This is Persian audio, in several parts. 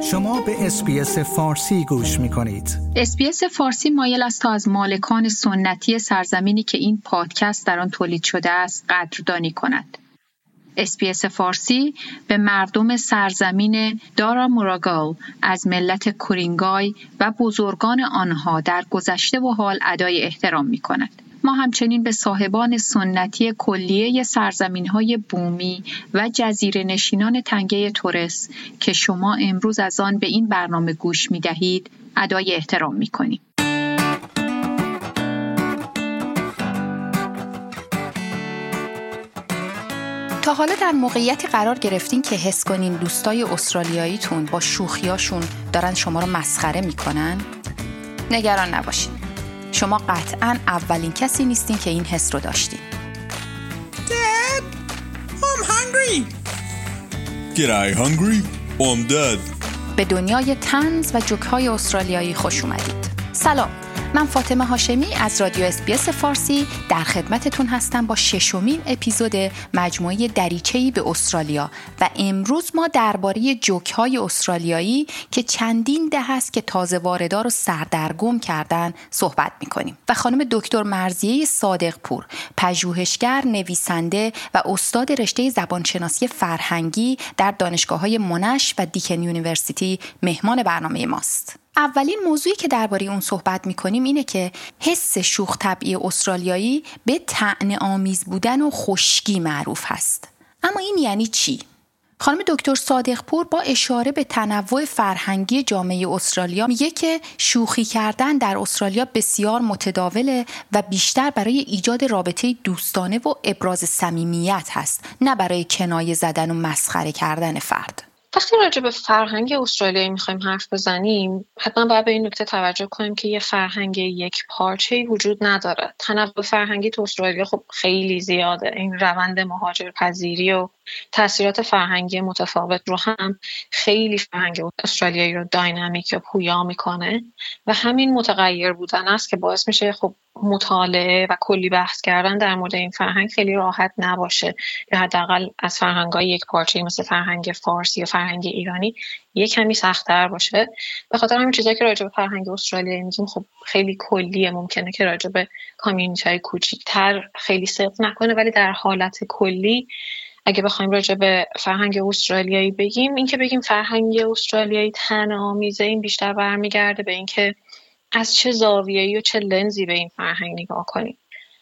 شما به اس‌بی‌اس فارسی گوش می‌کنید. اس‌بی‌اس فارسی مایل است تا از مالکان سنتی سرزمینی که این پادکست در آن تولید شده است قدردانی کند. اس‌بی‌اس فارسی به مردم سرزمین دارا موراگال از ملت کورینگای و بزرگان آنها در گذشته و حال ادای احترام می‌کند. ما همچنین به صاحبان سنتی کلیه سرزمین‌های بومی و جزیره نشینان تنگه تورس که شما امروز از آن به این برنامه گوش می‌دهید ادای احترام می‌کنیم. تا حالا در موقعیتی قرار گرفتین که حس کنین دوستای استرالیاییتون با شوخیاشون دارن شما رو مسخره میکنن؟ نگران نباشین. شما قطعاً اولین کسی نیستین که این حس رو داشتین. Dad, I'm hungry. G'day hungry. I'm Dad. به دنیای طنز و جوک‌های استرالیایی خوش اومدید. سلام. من فاطمه هاشمی از رادیو اس‌بی‌اس فارسی در خدمتتون هستم با 6مین اپیزود مجموعه دریچه‌ای به استرالیا و امروز ما درباره جوک‌های استرالیایی که چندین دهه است که تازه واردا رو سردرگم کردن صحبت می‌کنیم و خانم دکتر مرضیه صادق‌پور، پژوهشگر، نویسنده و استاد رشته زبانشناسی فرهنگی در دانشگاه‌های مونش و دیکن یونیورسیتی مهمان برنامه ماست. اولین موضوعی که درباره اون صحبت می‌کنیم اینه که حس شوخ طبعی استرالیایی به طعنه‌آمیز بودن و خشکی معروف هست. اما این یعنی چی؟ خانم دکتر صادق‌پور با اشاره به تنوع فرهنگی جامعه استرالیا میگه که شوخی کردن در استرالیا بسیار متداوله و بیشتر برای ایجاد رابطه دوستانه و ابراز صمیمیت هست، نه برای کنایه زدن و مسخره کردن فرد. وقتی راجع به فرهنگ استرالیایی میخوایم حرف بزنیم، حتما باید به این نکته توجه کنیم که یه فرهنگ یک پارچه‌ای وجود نداره. تنوع فرهنگی تو استرالیا خب خیلی زیاده. این روند مهاجرپذیری و تاثیرات فرهنگی متفاوت رو هم خیلی فرهنگ استرالیایی رو داینامیک یا پویا میکنه و همین متغیر بودن است که باعث میشه خب مطالعه و کلی بحث کردن در مورد این فرهنگ خیلی راحت نباشه یا حداقل از فرهنگ‌های یک پارچه‌ای مثل فرهنگ فارسی یا فرهنگ ایرانی یک کمی سخت‌تر باشه. به خاطر همین چیزایی که راجع به فرهنگ استرالیایی میگیم خب خیلی کلیه، ممکنه که راجع به کامیونیتی‌های کوچیک‌تر خیلی صدق نکنه، ولی در حالت کلی اگه بخوایم راجع به فرهنگ استرالیایی بگیم، این که بگیم فرهنگ استرالیایی طعنه‌آمیزه، این بیشتر برمیگرده به اینکه از چه زاویه‌ای و چه لنزی به این فرهنگ نگاه کنیم.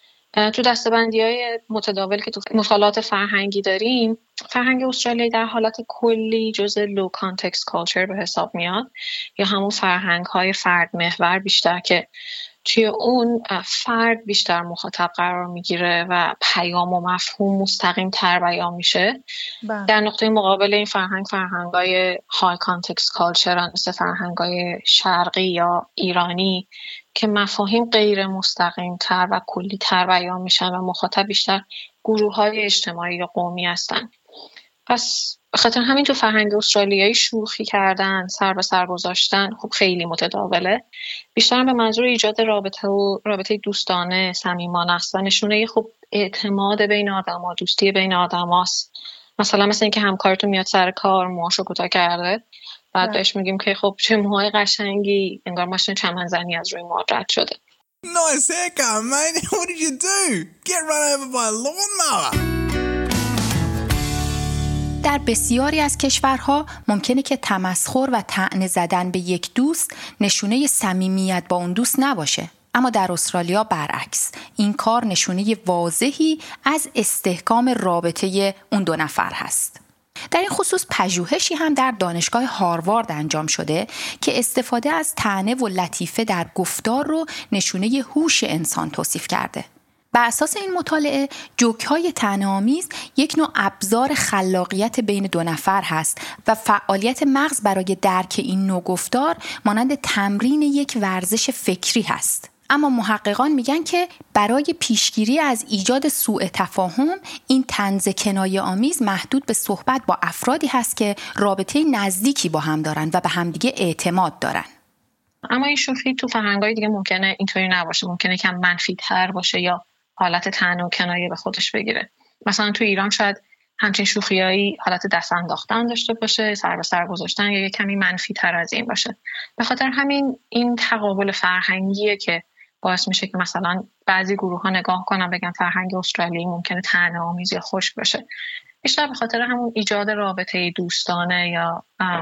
تو دسته‌بندی‌های متداول که تو مطالعات فرهنگی داریم، فرهنگ استرالیایی در حالت کلی جزء لو کانتکست کالچر به حساب میاد یا همون فرهنگ‌های فرد محور بیشتر که توی اون فرد بیشتر مخاطب قرار میگیره و پیام و مفهوم مستقیم تر بیان میشه. در نقطه مقابل این فرهنگ‌های های کانتکست کالچر مثل فرهنگ‌های شرقی یا ایرانی که مفاهیم غیر مستقیم تر و کلی تر بیان میشن و مخاطب بیشتر گروه‌های اجتماعی یا قومی هستن. پس بخاطر همین تو فرهنگ استرالیایی شوخی کردن، سر به سر گذاشتن خب خیلی متداوله. بیشتر به منظور ایجاد رابطه دوستانه، صمیمانه است و نشونه خب اعتماد بین آدم‌ها، دوستی بین آدم‌هاست. مثلا مثل اینکه همکارتون میاد سر کار، موهاشو کوتاه کرده، بعد بهش میگیم که خب چه موهای قشنگی، انگار ماشین چمنزنی از روی موهات رد شده. Nice haircut, mate. What did you do? Get run over by a lawnmower. در بسیاری از کشورها ممکنه که تمسخر و طعنه زدن به یک دوست نشونه صمیمیت با اون دوست نباشه. اما در استرالیا برعکس، این کار نشونه واضحی از استحکام رابطه اون دو نفر هست. در این خصوص پژوهشی هم در دانشگاه هاروارد انجام شده که استفاده از طعنه و لطیفه در گفتار رو نشونه هوش انسان توصیف کرده. بر اساس این مطالعه، جوک‌های طعنه‌آمیز یک نوع ابزار خلاقیت بین دو نفر هست و فعالیت مغز برای درک این نوع گفتار مانند تمرین یک ورزش فکری هست. اما محققان میگن که برای پیشگیری از ایجاد سوء تفاهم، این طنز کنایه‌آمیز محدود به صحبت با افرادی هست که رابطه نزدیکی با هم دارن و به همدیگه اعتماد دارن. اما این شوخی تو فرهنگ‌های دیگه ممکنه اینطوری نباشه، ممکنه کم منفی‌تر باشه یا حالت طعنه و کنایه به خودش بگیره. مثلا تو ایران شاید همچین شوخیایی حالت دست انداختن داشته باشه، سر به سر گذاشتن، یا یه کمی منفی تر از این باشه. به خاطر همین این تقابل فرهنگیه که باعث میشه که مثلا بعضی گروه ها نگاه کنن بگن فرهنگ استرالیایی ممکنه طعنه‌آمیز یا خشک باشه. بیشتر به خاطر همون ایجاد رابطه دوستانه یا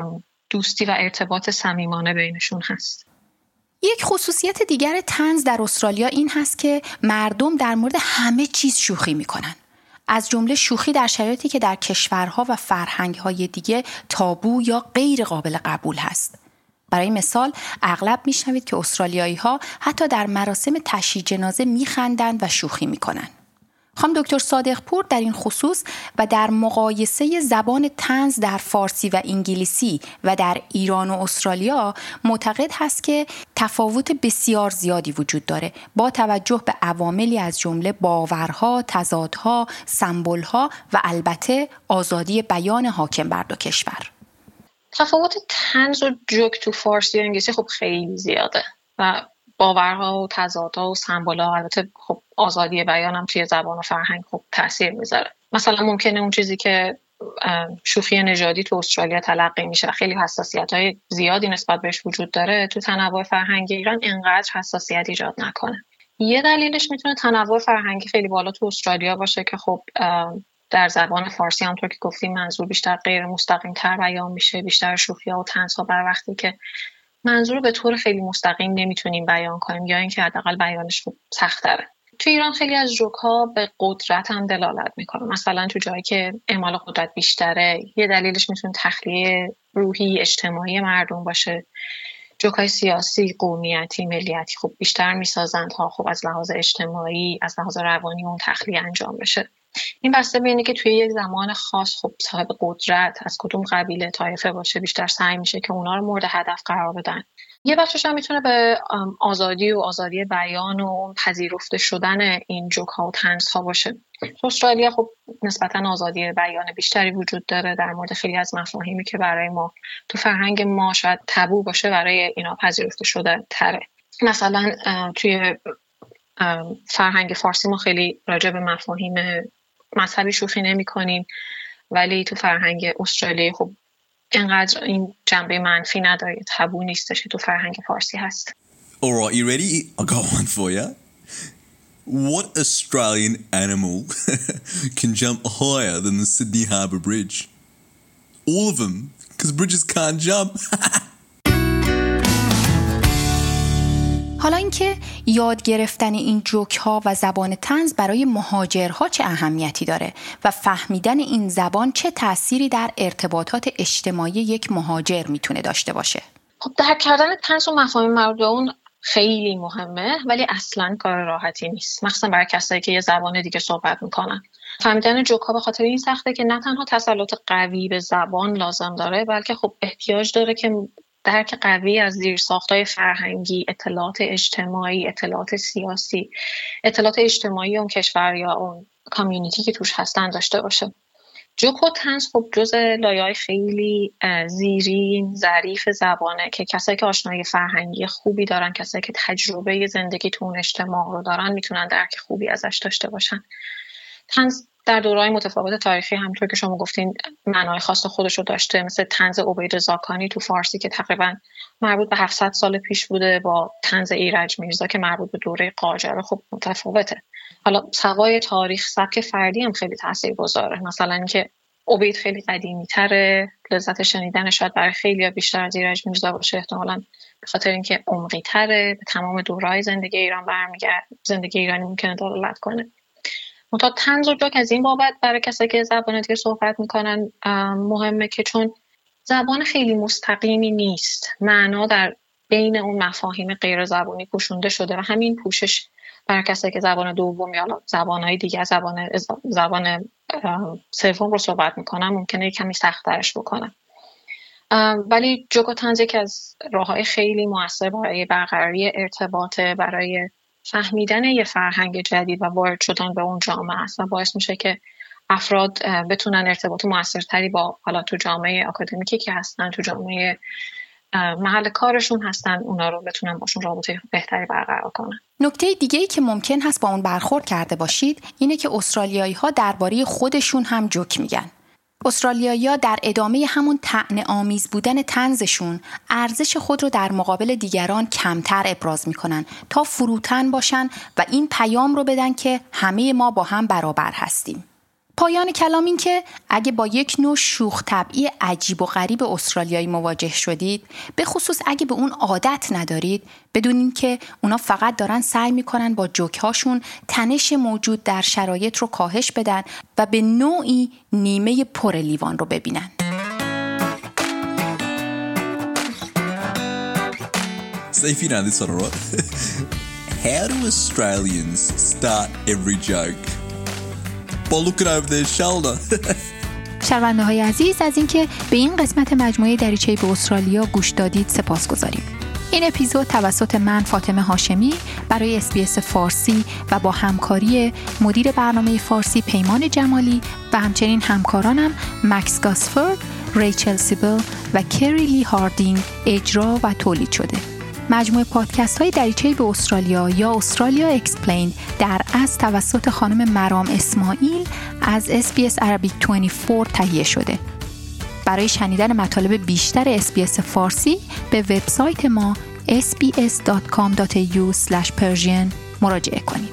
دوستی و ارتباط صمیمانه بینشون هست. یک خصوصیت دیگر طنز در استرالیا این هست که مردم در مورد همه چیز شوخی میکنن. از جمله شوخی در شرایطی که در کشورها و فرهنگ‌های دیگه تابو یا غیر قابل قبول هست. برای مثال اغلب میشنوید که استرالیایی‌ها حتی در مراسم تشییع جنازه میخندند و شوخی میکنن. خانم دکتر صادق‌پور در این خصوص و در مقایسه زبان طنز در فارسی و انگلیسی و در ایران و استرالیا معتقد هست که تفاوت بسیار زیادی وجود داره با توجه به عواملی از جمله باورها، تضادها، سمبول‌ها و البته آزادی بیان حاکم بر دو کشور. تفاوت طنز و جوک تو فارسی و انگلیسی خب خیلی زیاده و باورها و تضادها و سمبول‌ها، البته خب آزادی بیان هم توی زبان و فرهنگ خب تاثیر میذاره. مثلا ممکنه اون چیزی که شوخی نژادی تو استرالیا تلقی میشه خیلی حساسیت‌های زیادی نسبت بهش وجود داره، تو تنوع فرهنگی ایران اینقدر حساسیت ایجاد نکنه. یه دلیلش میتونه تنوع فرهنگی خیلی بالا تو استرالیا باشه که خب در زبان فارسی همونطور که گفتیم منظور بیشتر غیر مستقیم تر بیان میشه، بیشتر شوخی‌ها و طنزها بر وقتی که منظور به طور خیلی مستقیم نمیتونیم بیان کنیم یا اینکه حداقل بیانش سخت‌تره. تو ایران خیلی از جوک‌ها به قدرت هم دلالت میکنه. مثلا تو جایی که اعمال قدرت بیشتره، یه دلیلش میتونه تخلیه روحی اجتماعی مردم باشه. جوک‌های سیاسی، قومیتی، ملیتی خب بیشتر میسازند تا خب از لحاظ اجتماعی، از لحاظ روانی اون تخلیه انجام بشه. این بسته به اینه که توی یک زمان خاص خب صاحب قدرت از کدوم قبیله طایفه باشه بیشتر سعی میشه که اونا رو مورد هدف قرار بدن. یه بخشش هم میتونه به آزادی بیان و پذیرفته شدن این جوک ها و طنز ها باشه. تو استرالیا خب نسبتا آزادی بیان بیشتری وجود داره در مورد خیلی از مفاهیمی که برای ما تو فرهنگ ما شاید تابو باشه برای اینا پذیرفته شده تره. مثلا توی فرهنگ فارسی ما خیلی راجع به مفاهیم مذهبی شوخی نمی کنیم، ولی تو فرهنگ استرالیایی خب اینقدر این جنبه منفی نداره، تابو نیستش که تو فرهنگ فارسی هست. Alright, you ready? I'll go one for you. What Australian animal can jump higher than the Sydney Harbour Bridge? All of them, because bridges can't jump. حالا اینکه یاد گرفتن این جوک ها و زبان طنز برای مهاجرها چه اهمیتی داره و فهمیدن این زبان چه تأثیری در ارتباطات اجتماعی یک مهاجر میتونه داشته باشه؟ خب درک کردن طنز و مفاهیم مربوط به اون خیلی مهمه، ولی اصلاً کار راحتی نیست، مخصوصا برای کسایی که یه زبان دیگه صحبت میکنن. فهمیدن جوک ها به خاطر این سخته که نه تنها تسلط قوی به زبان لازم داره، بلکه خب احتیاج داره که درک قوی از زیرساخت‌های فرهنگی، اطلاعات اجتماعی، اطلاعات سیاسی، اطلاعات اجتماعی اون کشور یا اون کامیونیتی که توش هستن داشته باشه. جوک و طنز خب جز لایه‌های خیلی زیرین، ظریف زبانه که کسایی که آشنایی فرهنگی خوبی دارن، کسایی که تجربه زندگی تو اون اجتماع رو دارن میتونن درک خوبی ازش داشته باشن. طنز در دوره‌های متفاوت تاریخی همونطور که شما گفتین معنای خاص خودش رو داشته، مثل طنز عبیدرضا کانی تو فارسی که تقریبا مربوط به 700 سال پیش بوده با طنز ایرج میرزا که مربوط به دوره قاجار خب متفاوته. حالا سوای تاریخ سبک فردی هم خیلی تاثیرگذاره، مثلا اینکه عبید خیلی قدیمی‌تره، لذت شنیدنش شاید برای خیلی‌ها بیشتر از ایرج میرزا باشه، احتمالاً به خاطر اینکه عمقی‌تره، به تمام دوره‌های زندگی ایران برمیگرده، زندگی ایرانی ممکنه دلالت کنه. منتها طنز و جوک از این بابت برای کسایی که زبان دیگه صحبت میکنن مهمه که چون زبان خیلی مستقیمی نیست، معنا در بین اون مفاهیم غیر زبانی پوشونده شده و همین پوشش برای کسایی که زبان دوم یا زبانهای دیگه زبان سوم رو صحبت میکنن ممکنه کمی سخت‌ترش بکنن. ولی جوک و طنز یکی از راههای خیلی موثر برای برقراری ارتباط، برای فهمیدن یه فرهنگ جدید و وارد شدن به اون جامعه است و باعث میشه که افراد بتونن ارتباط موثرتری با حالا تو جامعه آکادمیکی که هستن، تو جامعه محل کارشون هستن اونا رو بتونن باشون رابطه بهتری برقرار کنن. نکته دیگه‌ای که ممکن هست با اون برخورد کرده باشید اینه که استرالیایی‌ها درباره خودشون هم جوک میگن. استرالیایی‌ها در ادامه همون طعنه‌آمیز بودن طنزشون ارزش خود رو در مقابل دیگران کمتر ابراز میکنن تا فروتن باشن و این پیام رو بدن که همه ما با هم برابر هستیم. پایان کلام این که اگه با یک نوع شوخ طبعی عجیب و غریب استرالیایی مواجه شدید، به خصوص اگه به اون عادت ندارید، بدونین که اونا فقط دارن سعی میکنن با جوک‌هاشون تنش موجود در شرایط رو کاهش بدن و به نوعی نیمه پر لیوان رو ببینن. So if you know this one, all right? How do Australians start every joke? By looking over their shoulder. شنونده های عزیز، از اینکه به این قسمت مجموعه دریچه‌ای به استرالیا گوش دادید سپاسگزاریم. این اپیزود توسط من فاطمه هاشمی برای SBS فارسی و با همکاری مدیر برنامه فارسی پیمان جمالی و همچنین همکارانم مکس گاسفورد، ریچل سیبل و کری لی هاردینگ اجرا و تولید شده. مجموعه پادکست های دریچه‌ای به استرالیا یا استرالیا اکسپلیند در اصل توسط خانم مرام اسماعیل از SBS Arabic 24 تهیه شده. برای شنیدن مطالب بیشتر SBS فارسی به وبسایت ما sbs.com.au/persian مراجعه کنید.